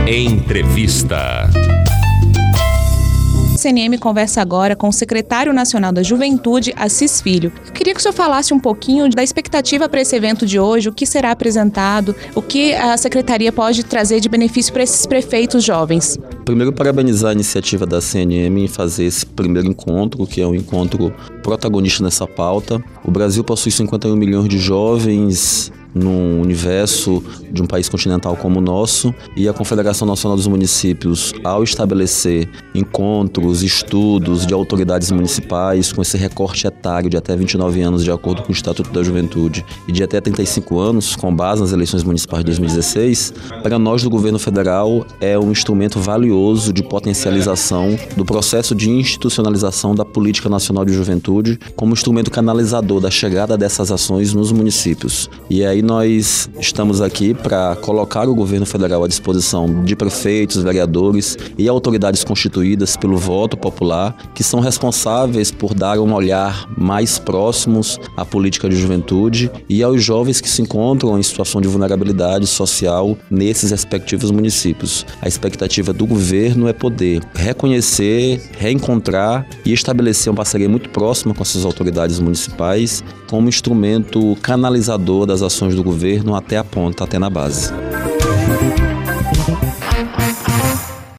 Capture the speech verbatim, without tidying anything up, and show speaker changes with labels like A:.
A: Entrevista.
B: O C N M conversa agora com o secretário nacional da Juventude, Assis Filho. Eu queria que o senhor falasse um pouquinho da expectativa para esse evento de hoje, o que será apresentado, o que a secretaria pode trazer de benefício para esses prefeitos jovens.
C: Primeiro, parabenizar a iniciativa da C N M em fazer esse primeiro encontro, que é um encontro protagonista nessa pauta. O Brasil possui cinquenta e um milhões de jovens num universo de um país continental como o nosso, e a Confederação Nacional dos Municípios, ao estabelecer encontros, estudos de autoridades municipais com esse recorte etário de até vinte e nove anos, de acordo com o Estatuto da Juventude, e de até trinta e cinco anos, com base nas eleições municipais de dois mil e dezesseis, para nós do governo federal é um instrumento valioso de potencialização do processo de institucionalização da Política Nacional de Juventude como instrumento canalizador da chegada dessas ações nos municípios. E aí nós estamos aqui para colocar o governo federal à disposição de prefeitos, vereadores e autoridades constituídas pelo voto popular, que são responsáveis por dar um olhar mais próximos à política de juventude e aos jovens que se encontram em situação de vulnerabilidade social nesses respectivos municípios. A expectativa do governo é poder reconhecer, reencontrar e estabelecer uma parceria muito próxima com essas autoridades municipais como instrumento canalizador das ações do governo até a ponta, até na base.